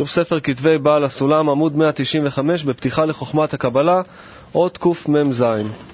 שוב ספר כתבי בעל הסולם, עמוד 195, בפתיחה לחוכמת הקבלה, אות קמ"ז.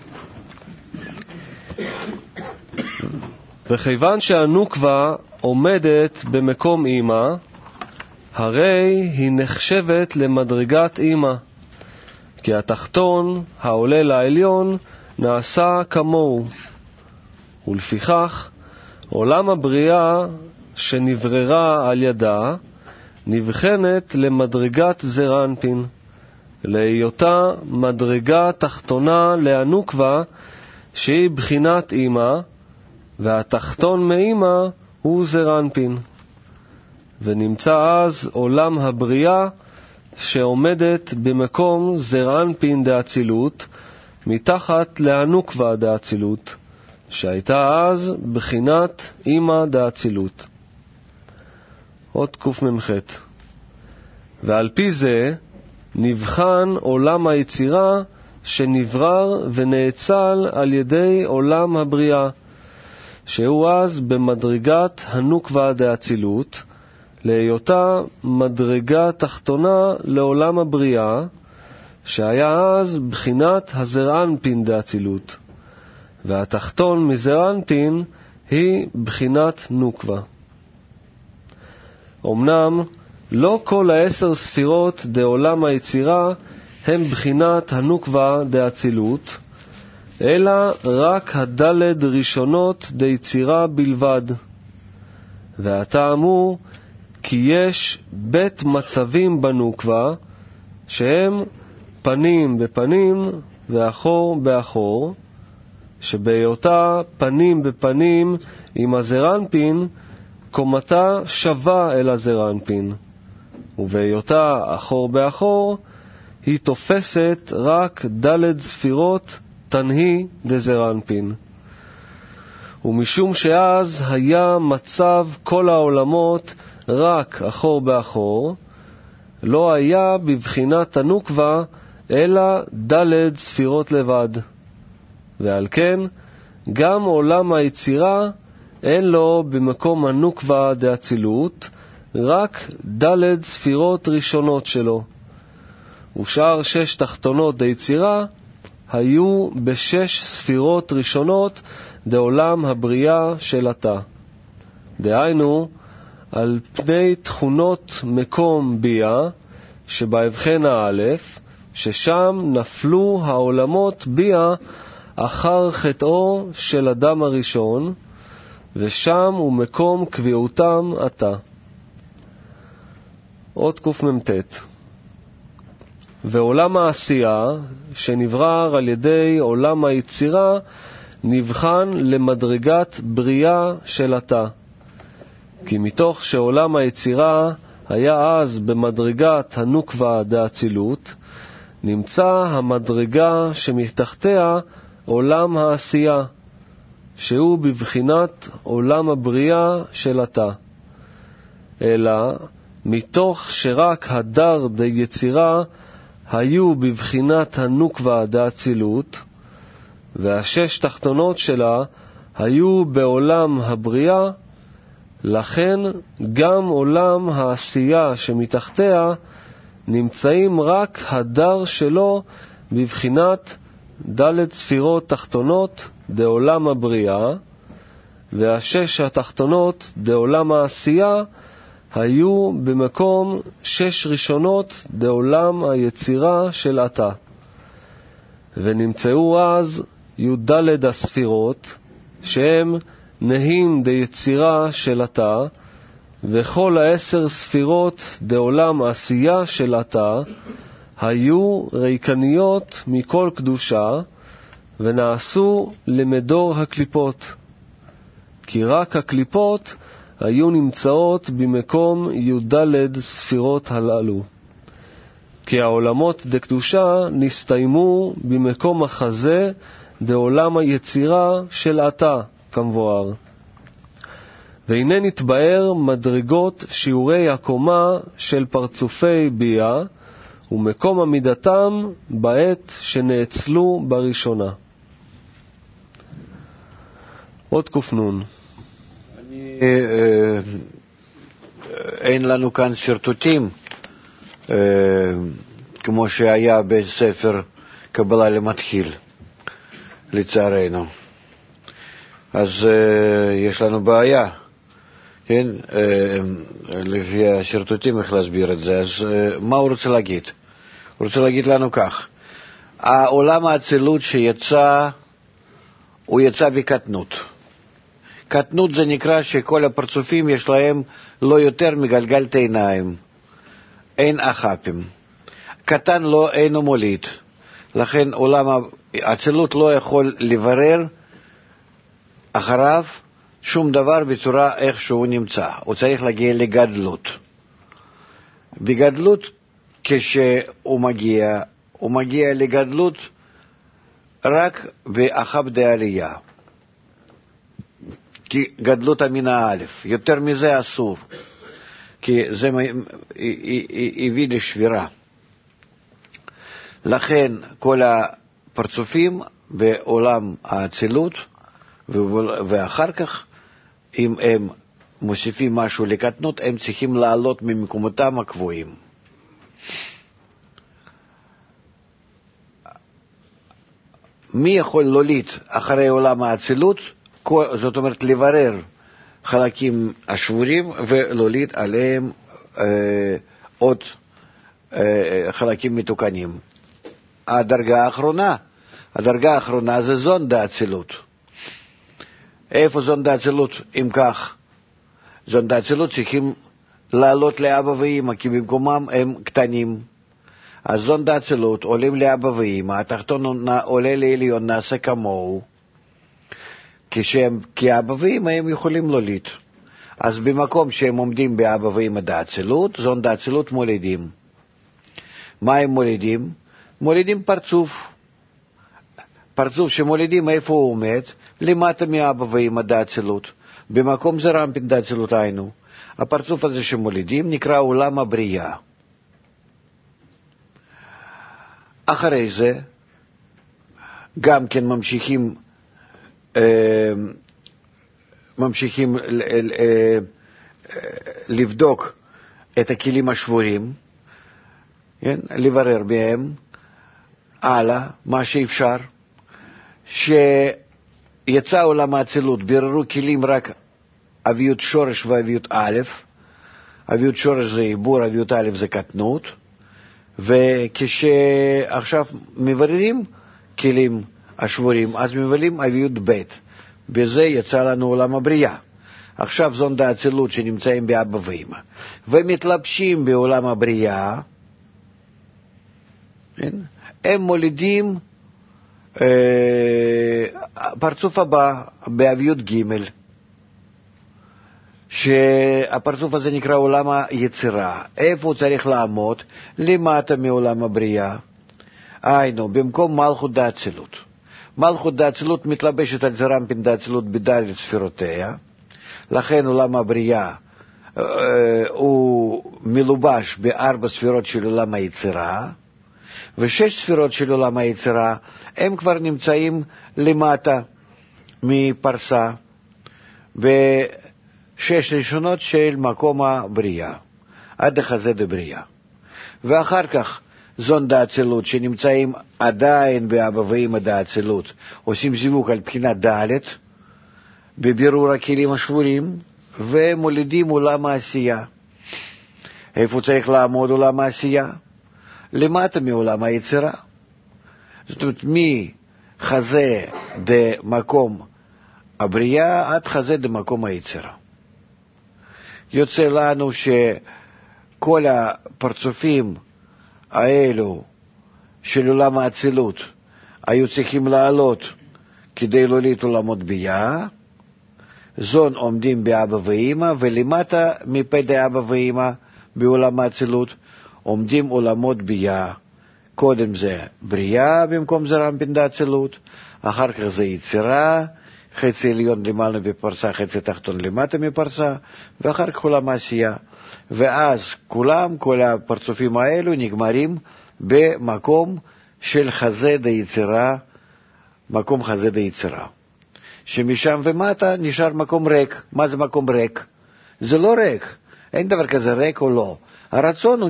וכיוון שהנוקבה עומדת במקום אמא, הרי היא נחשבת למדרגת אמא, כי התחתון העולה לעליון נעשה כמוהו, ולפיכך עולם הבריאה שנבררה על ידה נבחנת למדרגת זרנפין, להיותה מדרגה תחתונה להנוקבה שהיא בחינת אמא, והתחתון מאמא הוא זרנפין. ונמצא אז עולם הבריאה שעומדת במקום זרנפין דאצילות, מתחת להנוקבה דאצילות, שהייתה אז בחינת אמא דאצילות. עוד קמ"ח. ועל פי זה נבחן עולם היצירה שנברר ונאצל על ידי עולם הבריאה, שהוא אז במדרגת הנוקבה דאצילות, להיותה מדרגה תחתונה לעולם הבריאה, שהיה אז בחינת הזרנפין דאצילות, והתחתון מזרנפין היא בחינת נוקבה. אמנם לא כל 10 ספירות דעולם היצירה הם בחינת הנוקבה דאצילות, אלא רק הדלת ראשונות דיצירה בלבד. והטעם הוא כי יש בית מצבים בנוקבה, שהם פנים בפנים ואחור באחור, שבהיותה פנים בפנים עם הזרנפין, קומתה שווה אל הזרנפין, ובהיותה אחור באחור, היא תופסת רק ד' ספירות תנהי דזרנפין. ומשום שאז היה מצב כל העולמות רק אחור באחור, לא היה בבחינת הנוקבה אלא ד' ספירות לבד. ועל כן גם עולם היצירה אין לו במקום הנוקבה דאצילות רק ד' ספירות ראשונות שלו, ושאר 6 תחתונות דיצירה היו ב6 ספירות ראשונות דעולם הבריאה של עתה. דהיינו, על פני תכונות מקום ביה שבהבחנה א', ששם נפלו העולמות ביה אחר חטאו של אדם הראשון, ושם הוא מקום קביעותם עתה. עוד קמ"ט. ועולם העשייה שנברר על ידי עולם היצירה נבחן למדרגת בריאה של עתה, כי מתוך שעולם היצירה היה אז במדרגת הנוקבה דאצילות, נמצא המדרגה שמתחתיה עולם העשייה, שהוא בבחינת עולם הבריאה של עתה. אלא מתוך שרק הדר דיצירה היו בבחינת הנוקבה דאצילות, וה6 תחתונות שלה היו בעולם הבריאה, לכן גם עולם העשייה שמתחתיה נמצאים רק הדר שלו בבחינת ד' ספירות תחתונות דעולם הבריאה, וה6 התחתונות דעולם העשייה היו במקום 6 ראשונות דעולם היצירה של עתה. ונמצאו אז י"ד הספירות, שהם נהים דיצירה של עתה, וכל 10 ספירות דעולם עשייה של עתה היו ריקניות מכל קדושה, ונעשו למדור הקליפות, כי רק הקליפות היו נמצאות במקום י"ד ספירות הללו. כי העולמות דקדושה נסתיימו במקום החזה דעולם היצירה של עתה, כמבואר. והנה נתבאר מדרגות שיעורי הקומה של פרצופי ביה, ומקום עמידתם בעת שנאצלו בראשונה. עוד קופנון. אין לנו כאן שרטוטים, כמו שהיה בספר קבלה למתחיל, לצערנו. אז יש לנו בעיה, כן? לפי השרטוטים איך להסביר את זה. אז מה הוא רוצה להגיד? הוא רוצה להגיד לנו כך: העולם האצילות שיצא, הוא יצא בקטנות. קטנות זה נקרא שכל הפרצופים יש להם לא יותר מגלגלת עיניים, אין אחפים. קטן לא אינו מוליד, לכן עולם האצילות לא יכול לברר אחריו שום דבר בצורה איך שהוא נמצא. הוא צריך להגיע לגדלות. בגדלות, כשהוא מגיע, הוא מגיע לגדלות רק באחב דעלייה, כי גדלות המינה א', יותר מזה אסור, כי זה הביא לשבירה. לכן כל הפרצופים בעולם האצילות, ואחר כך אם הם מוסיפים משהו לקטנות, הם צריכים לעלות ממקומותם הקבועים. מי יכול להוליד אחרי עולם האצילות? זאת אומרת לברר חלקים השבורים ולהוליד עליהם עוד חלקים מתוקנים. הדרגה האחרונה זה זון דאצילות. איפה זון דאצילות? אם כך, זון דאצילות צריכים לעלות לאבא ואמא, כי במקומם הם קטנים. אז זון דאצילות עולים לאבא ואמא, התחתון עולה לעליון, נעשה כמוהו, כי אבא ואמא הם יכולים להוליד. אז במקום שהם עומדים באבא ואמא דאצילות, זון דאצילות מולידים. מה הם מולידים? מולידים פרצוף שמולידים איפה הוא עומד? למטה מאבא ואמא דאצילות. במקום זה רמפין דאצילות היינו. הפרצוף הזה שמולידים נקרא עולם הבריאה. אחרי זה גם כן ממשיכים לבדוק את הכלים השבורים, כן? לברר בהם הלאה מה שאפשר. שיצא עולם האצילות, ביררו כלים רק אביות שורש ואביות א'. אביות שורש זה עיבור, אביות א' זה קטנות. וכשעכשיו מבררים כלים השבורים, אז מבלים אביות ב'. בזה יצא לנו עולם הבריאה. עכשיו זון דאצילות שנמצאים באבא ואמא ומתלבשים בעולם הבריאה, הם מולידים פרצוף הבא באביות ג', שהפרצוף הזה נקרא עולם היצירה. איפה הוא צריך לעמוד? למטה מעולם הבריאה, היינו במקום מלכות דאצילות. מלכות דאצילות מתלבשת על זרמפין דאצילות בדלת ספירותיה, לכן עולם הבריאה הוא מלובש בארבע ספירות של עולם היצירה, ושש ספירות של עולם היצירה הם כבר נמצאים למטה מפרסה, ושש ראשונות של מקום הבריאה, עד החזה דבריאה. ואחר כך זון דאצילות שנמצאים עדיין באבא ואמא דאצילות, עושים זיווג על בחינת ד' בבירור הכלים השבורים, ומולידים עולם העשייה. איפה צריך לעמוד עולם העשייה? למטה מעולם היצירה. זאת אומרת, מחזה דמקום הבריאה עד חזה דמקום היצירה. יוצא לנו שכל הפרצופים האלו של עולם האצילות היו צריכים לעלות כדי להוליד עולמות ביאה. זון עומדים באבא ואמא, ולמטה מפי אבא ואמא בעולם האצילות עומדים עולמות ביאה. קודם זה בריאה, במקום זה רמפין דאצילות, אחר כך זה יצירה, חצי עליון למעלה בפרסה, חצי תחתון למטה מפרסה, ואחר כך עולם העשייה. ואז כל הפרצופים האלו נגמרים במקום של חזה דיצירה, מקום חזה דיצירה. שמשם ומטה נשאר מקום ריק. מה זה מקום ריק? זה לא ריק. אין דבר כזה ריק או לא. הרצון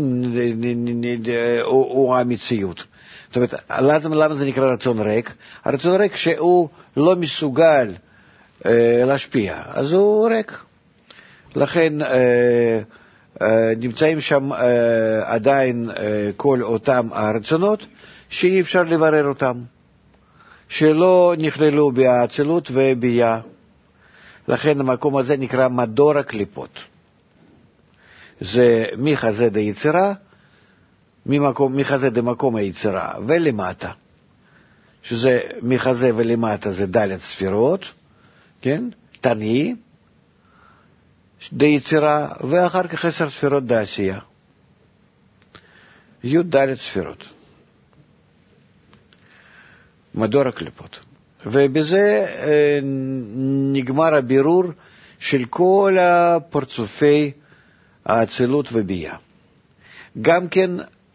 הוא המציאות. זאת אומרת, למה זה נקרא רצון ריק? הרצון ריק שהוא לא מסוגל להשפיע, אז הוא ריק. לכן נמצאים שם עדיין כל אותם הרצונות שאי אפשר לברר אותם, שלא נכללו באצילות ובייה. לכן המקום הזה נקרא מדור הקליפות. זה מחזה דיצירה, מחזה דמקום היצירה ולמטה, שזה מחזה ולמטה זה ד' ספירות, כן? תני דיצירה, ואחר כך 10 ספירות דעשייה, י' ספירות, מדור הקליפות. ובזה נגמר הבירור של כל הפרצופי האצילות ובייה. גם כן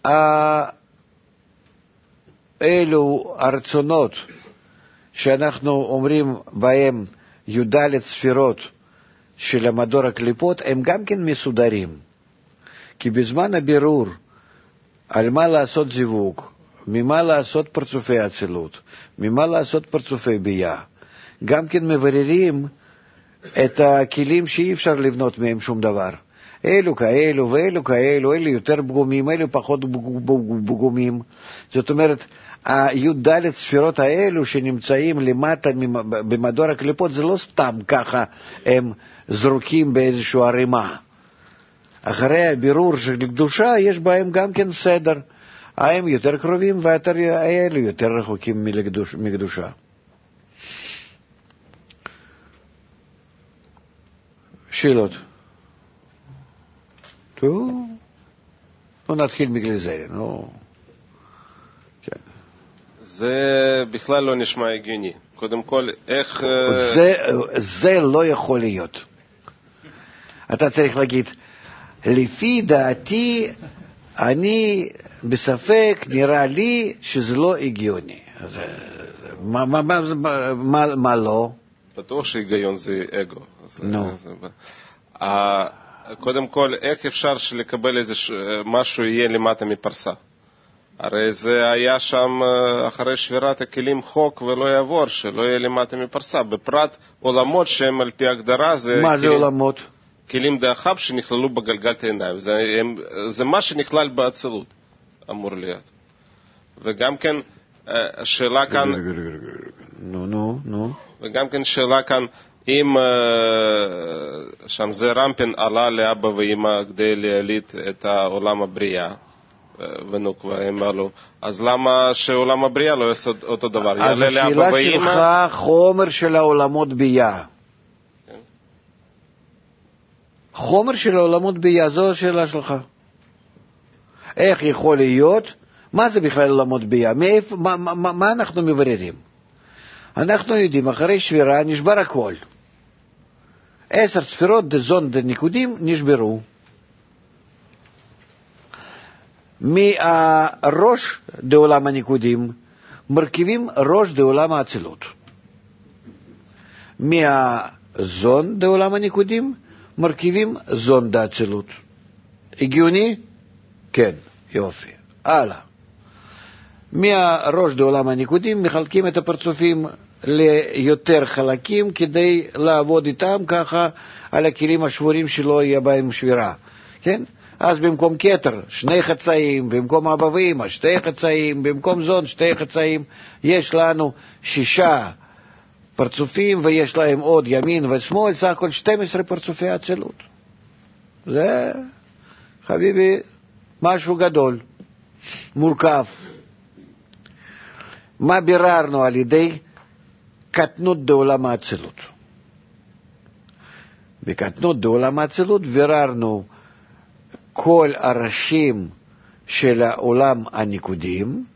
אלו הרצונות שאנחנו אומרים בהם י' ספירות של המדור הקליפות, הם גם כן מסודרים, כי בזמן הבירור על מה לעשות זיווג, ממה לעשות פרצופי אצילות, ממה לעשות פרצופי בייה, גם כן מבררים את הכלים שאי אפשר לבנות מהם שום דבר. אלו כאלו ואלו כאלו, אלו יותר פגומים, אלו פחות פגומים. זאת אומרת, הי' ספירות האלו שנמצאים למטה במדור הקליפות, זה לא סתם ככה הם זרוקים באיזושהי ערימה. אחרי הבירור של קדושה יש בהם גם כן סדר. הם יותר קרובים והאלו יותר רחוקים מקדושה. שאלות? טוב, נתחיל מגליזרי, כן. זה בכלל לא נשמע הגיוני. קודם כל, איך... זה לא יכול להיות. אתה צריך להגיד, לפי דעתי, אני בספק, נראה לי שזה לא הגיוני. מה לא? בטוח שהיגיון זה אגו. נו. קודם כל, איך אפשר לקבל איזה משהו יהיה למטה מפרסה? הרי זה היה שם אחרי שבירת הכלים חוק ולא יעבור, שלא יהיה למטה מפרסה. בפרט עולמות שהם על פי הגדרה זה... מה זה עולמות? כלים דאחב שנכללו בגלגלת העיניים. זה מה שנכלל באצילות, אמור להיות. וגם כן, שאלה כאן... נו. וגם כן שאלה כאן, אם שם זה רמפין עלה לאבא ואמא כדי להעליד את העולם הבריאה, ונוקבה הם עלו, אז למה שעולם הבריאה לא יעשה אותו דבר? אז השאלה שלך חומר של העולמות בייה. חומר של העולמות בייה, זו השאלה שלך. איך יכול להיות? מה זה בכלל עולמות בייה? מה אנחנו מבררים? אנחנו יודעים, אחרי שבירה נשבר הכל. 10 ספירות דזון דניקודים נשברו. מהראש דעולם הניקודים מרכיבים ראש דעולם האצילות. מהזון דעולם הניקודים מרכיבים זון דאצילות. הגיוני? כן, יופי. הלאה. מהראש דעולם הניקודים מחלקים את הפרצופים ליותר חלקים כדי לעבוד איתם ככה על הכלים השבורים שלא יהיה בהם שבירה. כן? אז במקום כתר 2 חצאים, במקום אבא ואמא 2 חצאים, במקום זון 2 חצאים, יש לנו 6 פרצופים ויש להם עוד ימין ושמאל, סך הכל 12 פרצופי אצילות. זה, חביבי, משהו גדול, מורכב. מה ביררנו על ידי קטנות דעולם האצילות? בקטנות דעולם האצילות ביררנו כל הראשים של העולם הניקודים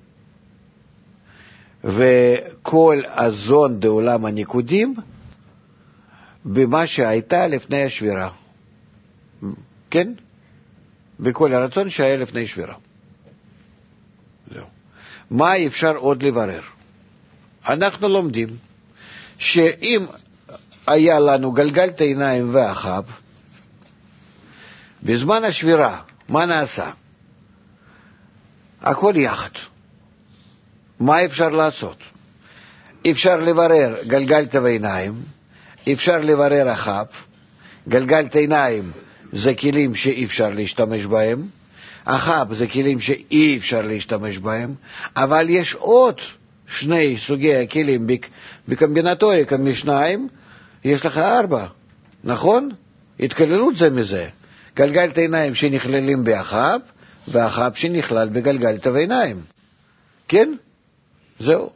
וכל הזון דעולם הניקודים במה שהייתה לפני השבירה. כן? בכל הרצון שהיה לפני שבירה. זהו. מה אפשר עוד לברר? אנחנו לומדים שאם היה לנו גלגלת עיניים ואחב, בזמן השבירה מה נעשה? הכל יחד. מה אפשר לעשות? אפשר לברר גלגלת עיניים, אפשר לברר אחב. גלגלת עיניים זה כלים שאי אפשר להשתמש בהם, אחב זה כלים שאי אפשר להשתמש בהם, אבל יש עוד שני סוגי הכלים בקומבינטוריקה משניים, יש לך 4, נכון? התכללות זה מזה. גלגלת עיניים שנכללים באחב, ואחב שנכלל בגלגלת עיניים. כן? זהו.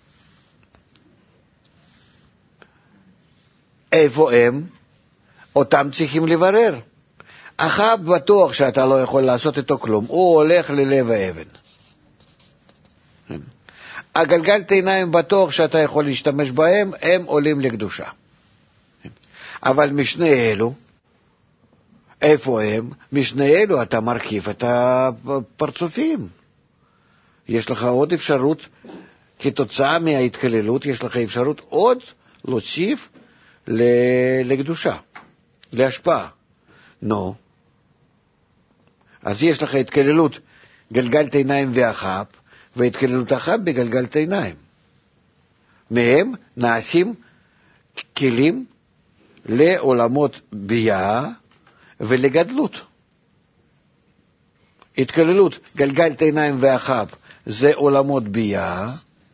איפה הם? אותם צריכים לברר. אחב בטוח שאתה לא יכול לעשות איתו כלום, הוא הולך ללב האבן. הגלגלת עיניים בטוח שאתה יכול להשתמש בהם, הם עולים לקדושה. אבל משני אלו, איפה הם? משני אלו אתה מרכיב את הפרצופים. יש לך עוד אפשרות, כתוצאה מההתכללות, יש לך אפשרות עוד להוסיף לקדושה, להשפעה. נו. אז יש לך התכללות גלגלת עיניים ואחב, והתכללות אחב בגלגלת עיניים. מהם נעשים כלים לעולמות ביאה ולגדלות. התכללות גלגלת עיניים ואחב זה עולמות ביאה.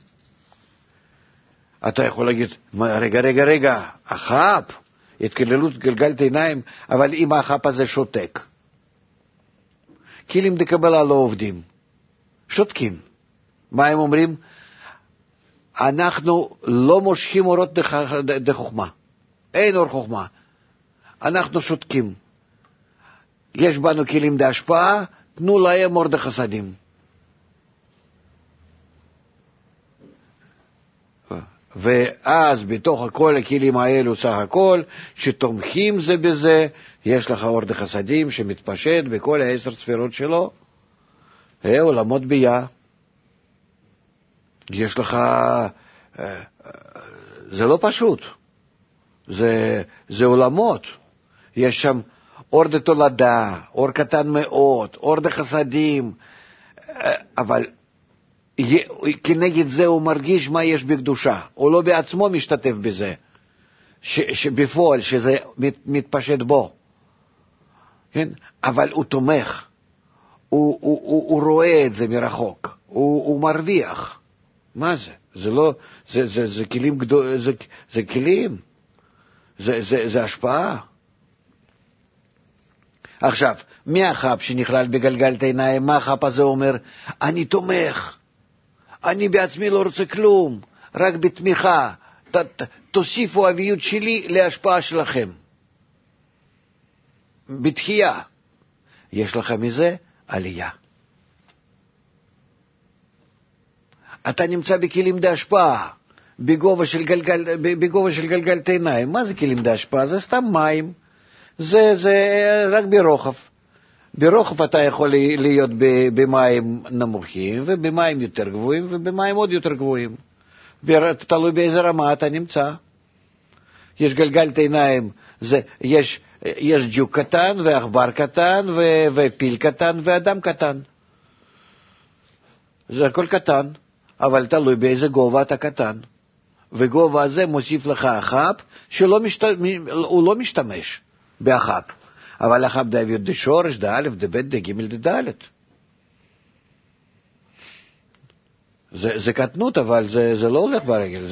אתה יכול להגיד, רגע, אחב, התכללות גלגלת עיניים, אבל אם האחב הזה שותק, כלים דקבלה לא עובדים, שותקים. מה הם אומרים? אנחנו לא מושכים אורות דחוכמה, אין אור חוכמה, אנחנו שותקים. יש בנו כלים להשפעה, תנו להם אור דחסדים. ואז בתוך כל הכלים האלו סך הכל, שתומכים זה בזה, יש לך אור דחסדים שמתפשט בכל 10 ספירות שלו, עולמות ביאה. יש לך, זה לא פשוט, זה עולמות. יש שם אור דתולדה, אור קטן מאוד, אור דחסדים, אבל כנגד זה הוא מרגיש מה יש בקדושה, הוא לא בעצמו משתתף בזה, שבפועל שזה מתפשט בו, כן? אבל הוא תומך, הוא רואה את זה מרחוק, הוא מרוויח. מה זה? זה לא, זה כלים גדול, זה כלים, זה השפעה. עכשיו, מי החב שנכלל בגלגלת עיניים? מה החב הזה אומר? אני תומך, אני בעצמי לא רוצה כלום, רק בתמיכה, תוסיפו אביות שלי להשפעה שלכם. בתחייה. יש לך מזה עלייה. אתה נמצא בכלים להשפעה, בגובה של גלגלת עיניים. מה זה כלים להשפעה? זה סתם מים. זה רק ברוחב. ברוחב אתה יכול להיות במים נמוכים, ובמים יותר גבוהים, ובמים עוד יותר גבוהים. תלוי באיזה רמה אתה נמצא. יש גלגלת עיניים, יש ג'וק קטן, ועכבר קטן, ופיל קטן, ואדם קטן. זה הכל קטן, אבל תלוי באיזה גובה אתה קטן. וגובה הזה מוסיף לך אחב, שהוא לא משתמש באחב. אבל אחב דאביות דשורש, דאלף, דבית, דגימל, דדלת. זה קטנות, אבל זה לא הולך ברגל,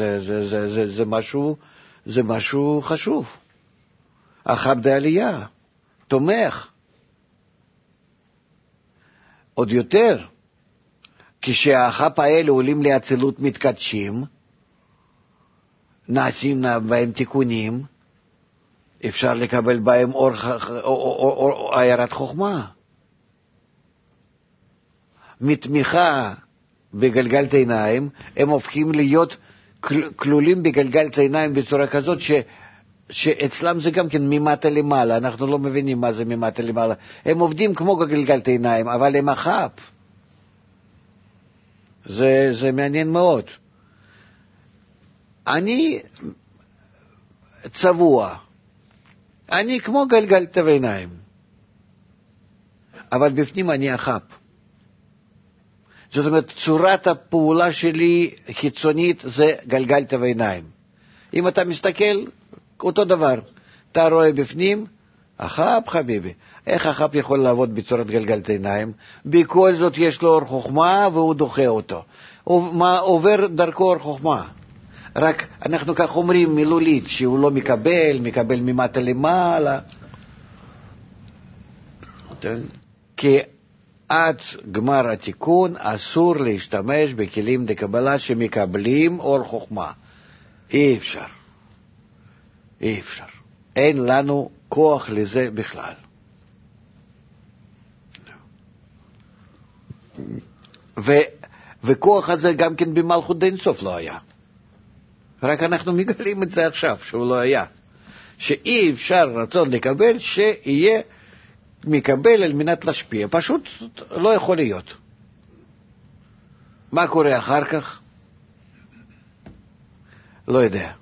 זה משהו חשוב. אחב דעלייה, תומך. עוד יותר, כשהאחב האלה עולים לאצילות מתקדשים, נעשים בהם תיקונים, אפשר לקבל בהם אור עיירת חוכמה. מתמיכה בגלגלת עיניים, הם הופכים להיות כלולים בגלגלת עיניים בצורה כזאת שאצלם זה גם כן ממטה למעלה, אנחנו לא מבינים מה זה ממטה למעלה. הם עובדים כמו גלגלת עיניים, אבל הם אחב. זה מעניין מאוד. אני צבוע, אני כמו גלגלת עיניים, אבל בפנים אני החאפ. זאת אומרת, צורת הפעולה שלי חיצונית זה גלגלת ועיניים. אם אתה מסתכל, אותו דבר. אתה רואה בפנים, החאפ חביבי. איך החאפ יכול לעבוד בצורת גלגלת עיניים? בכל זאת יש לו אור חוכמה והוא דוחה אותו. עובר דרכו אור חוכמה. רק אנחנו כך אומרים מילולית, שהוא לא מקבל ממטה למעלה. כי עד גמר התיקון אסור להשתמש בכלים דקבלה שמקבלים אור חוכמה. אי אפשר. אי אפשר. אין לנו כוח לזה בכלל. וכוח הזה גם כן במלכות דין סוף לא היה. רק אנחנו מגלים את זה עכשיו, שהוא לא היה. שאי אפשר רצון לקבל שיהיה מקבל על מנת להשפיע. פשוט לא יכול להיות. מה קורה אחר כך? לא יודע.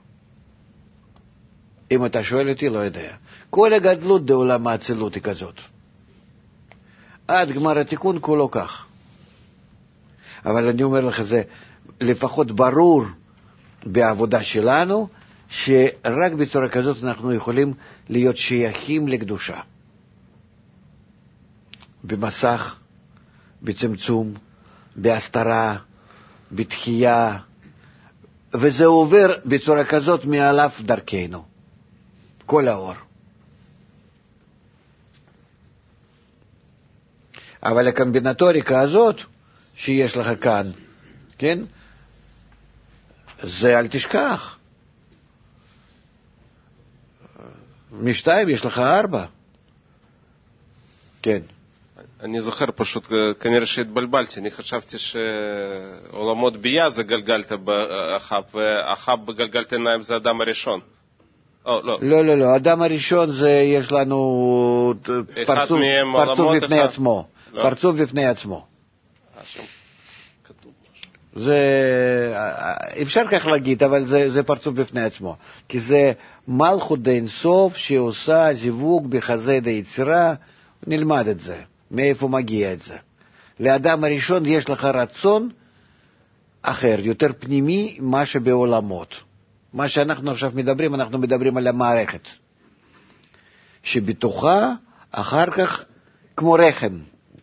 אם אתה שואל אותי, לא יודע. כל הגדלות בעולם האצילות היא כזאת. עד גמר התיקון כולו כך. אבל אני אומר לך, זה לפחות ברור בעבודה שלנו, שרק בצורה כזאת אנחנו יכולים להיות שייכים לקדושה. במסך, בצמצום, בהסתרה, בתחייה, וזה עובר בצורה כזאת מעליו דרכנו. כל האור. אבל הקומבינטוריקה הזאת שיש לך כאן, כן? זה אל תשכח. משתיים יש לך 4. כן. אני זוכר פשוט, כנראה שהתבלבלתי, אני חשבתי שעולמות בייה זה גלגלת באחב, ואחב בגלגלת עיניים זה אדם הראשון. לא, אדם הראשון זה יש לנו פרצוף בפני עצמו. פרצוף בפני עצמו. זה אפשר כך להגיד, אבל זה פרצוף בפני עצמו. כי זה מלכות דין סוף שעושה זיווג בחזה דיצירה, נלמד את זה. מאיפה מגיע את זה? לאדם הראשון יש לך רצון אחר, יותר פנימי, מה שבעולמות. מה שאנחנו עכשיו מדברים, אנחנו מדברים על המערכת. שבתוכה, אחר כך, כמו רחם.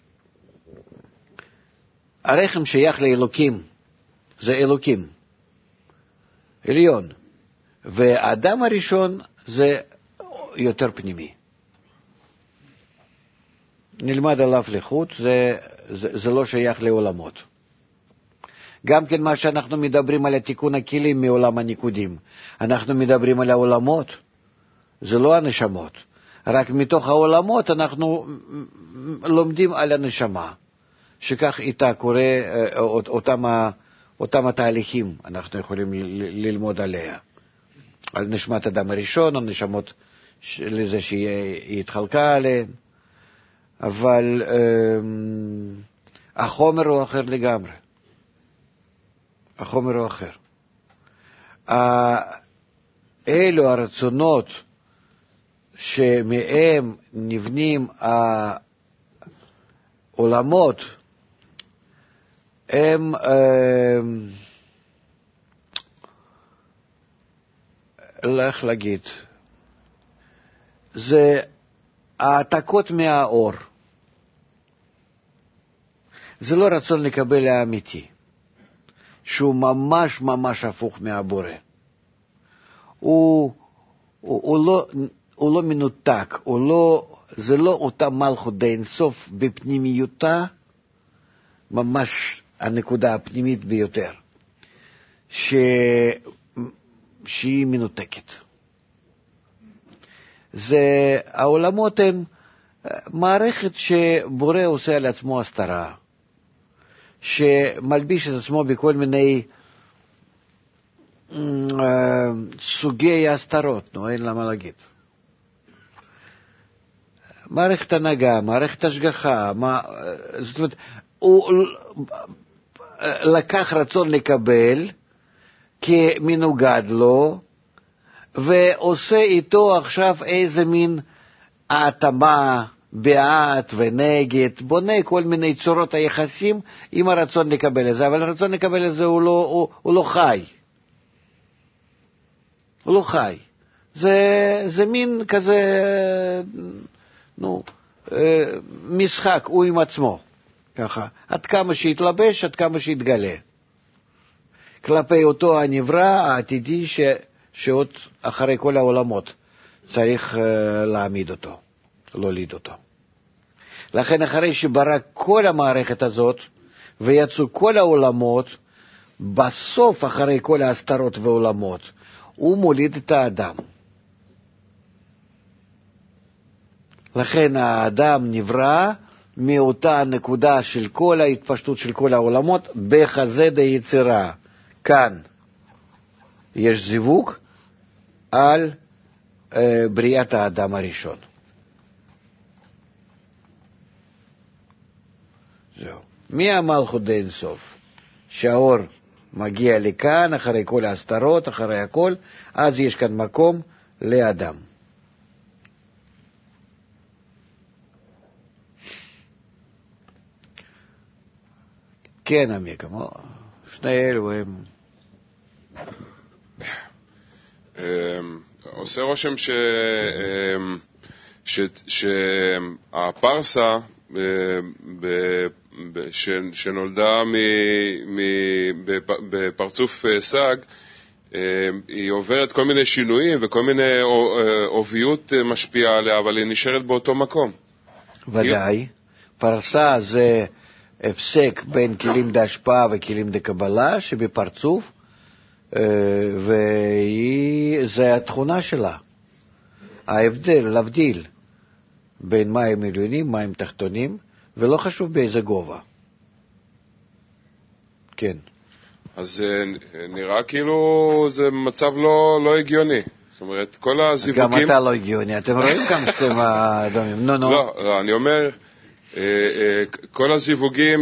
הרחם שייך לאלוקים. זה אלוקים. עליון. והאדם הראשון זה יותר פנימי. נלמד עליו לחוט, זה לא שייך לעולמות. גם כן מה שאנחנו מדברים על התיקון הכלים מעולם הניקודים, אנחנו מדברים על העולמות, זה לא הנשמות. רק מתוך העולמות אנחנו לומדים על הנשמה, שכך איתה קורה אותם התהליכים, אנחנו יכולים ללמוד עליה. על נשמת אדם הראשון, על נשמות לזה שהיא התחלקה עליהן. אבל החומר הוא אחר לגמרי. החומר הוא אחר. אלו הרצונות שמהם נבנים העולמות, הם איך להגיד, זה העתקות מהאור. זה לא רצון לקבל האמיתי, שהוא ממש ממש הפוך מהבורא. הוא לא מנותק, זה לא אותה מלכות דין סוף בפנימיותה, ממש הנקודה הפנימית ביותר, שהיא מנותקת. העולמות הם מערכת שבורא עושה על עצמו הסתרה, שמלביש את עצמו בכל מיני סוגי הסתרות, אין לה מה להגיד. מערכת הנהגה, מערכת השגחה, זאת אומרת, הוא לקח רצון לקבל כמנוגד לו, ועושה איתו עכשיו איזה מין ההתאמה בעד ונגד, בונה כל מיני צורות היחסים עם הרצון לקבל את זה, אבל הרצון לקבל את זה הוא לא חי. הוא לא חי. זה מין כזה, משחק, הוא עם עצמו. ככה, עד כמה שיתלבש, עד כמה שיתגלה. כלפי אותו הנברא העתידי שעוד אחרי כל העולמות צריך להעמיד אותו, להוליד אותו. לכן אחרי שברא כל המערכת הזאת ויצאו כל העולמות, בסוף אחרי כל ההסתרות ועולמות, הוא מוליד את האדם. לכן האדם נברא מאותה נקודה של כל ההתפשטות של כל העולמות בחזה דיצירה. כאן יש זיווג על בריאת האדם הראשון. זהו. מהמלכות דאין סוף, שהאור מגיע לכאן אחרי כל ההסתרות, אחרי הכל, אז יש כאן מקום לאדם. כן, עמיקה, שני אלו הם... עושה רושם שהפרסה שנולדה בפרצוף סג, היא עוברת כל מיני שינויים וכל מיני עוביות משפיעה עליה, אבל היא נשארת באותו מקום. ודאי. פרסה זה הפסק בין כלים דהשפעה וכלים דקבלה שבפרצוף, וזה התכונה שלה. ההבדל, להבדיל בין מים עליונים, מים תחתונים, ולא חשוב באיזה גובה. כן. אז נראה כאילו זה מצב לא הגיוני. זאת אומרת, כל הזיווגים... גם אתה לא הגיוני, אתם רואים כמה שאתם אדומים. לא, אני אומר, כל הזיווגים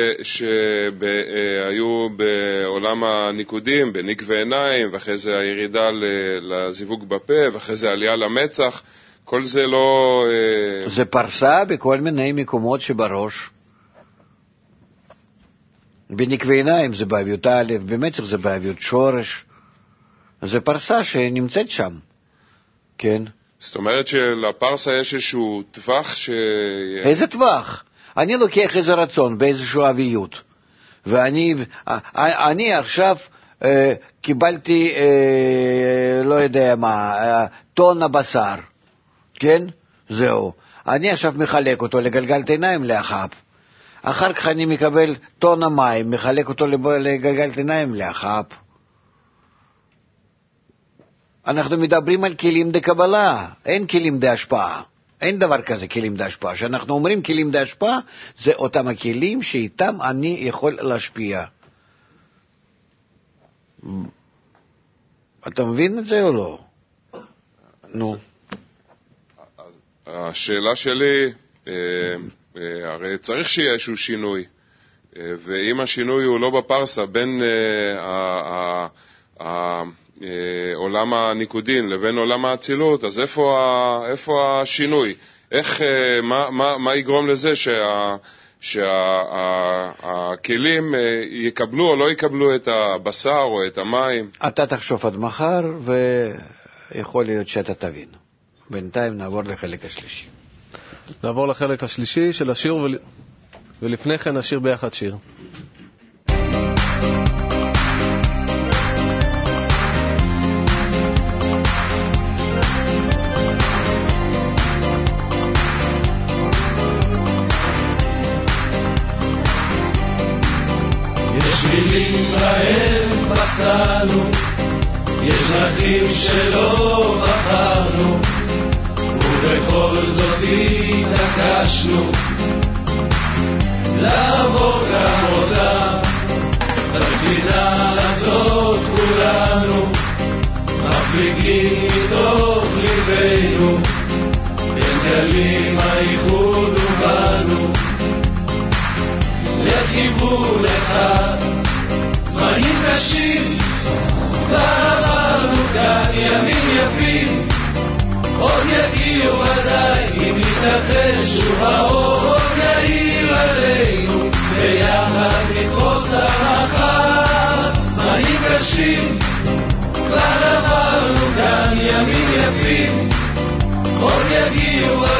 שהיו בעולם הניקודים, בניק ועיניים, ואחרי זה הירידה לזיווג בפה, ואחרי זה עלייה למצח, כל זה לא... זה פרסה בכל מיני מקומות שבראש. בניק ועיניים זה באביות א', במצח זה באביות שורש. זה פרסה שנמצאת שם. כן. זאת אומרת שלפרסה יש איזשהו טווח איזה טווח? אני לוקח איזה רצון באיזשהו אביות. ואני עכשיו קיבלתי, לא יודע מה, טון הבשר. כן? זהו. אני עכשיו מחלק אותו לגלגלת עיניים לאחת. אחר כך אני מקבל טון המים, מחלק אותו לגלגלת עיניים לאחת. אנחנו מדברים על כלים דקבלה, אין כלים דהשפעה. אין דבר כזה כלים דהשפעה. כשאנחנו אומרים כלים דהשפעה, זה אותם הכלים שאיתם אני יכול להשפיע. אתה מבין את זה או לא? נו. השאלה שלי, הרי צריך שיהיה איזשהו שינוי, ואם השינוי הוא לא בפרסה בין עולם הניקודין לבין עולם האצילות, אז איפה השינוי? מה יגרום לזה שהכלים יקבלו או לא יקבלו את הבשר או את המים? אתה תחשוב עד מחר ויכול להיות שאתה תבין. בינתיים נעבור לחלק השלישי. נעבור לחלק השלישי של השיר, ולפני כן נשיר ביחד שיר. יש מילים בהם פסענו, יש דרכים שלא בחרנו, ובכל זאת התעקשנו לעבור כמותם. בספינה הזאת כולנו מפליגים מתוך ליבנו, בין גלים הייחוד ובנו לכיוון אחד. זמנים קשים כבר עברנו כאן, ימים יפים עוד יגיעו ודאי אם נתרחש טוב האור עוד יאיר עלינו, ביחד נתפוס המחר. זמנים קשים כבר עברנו, גם ימים יפים עוד יגיעו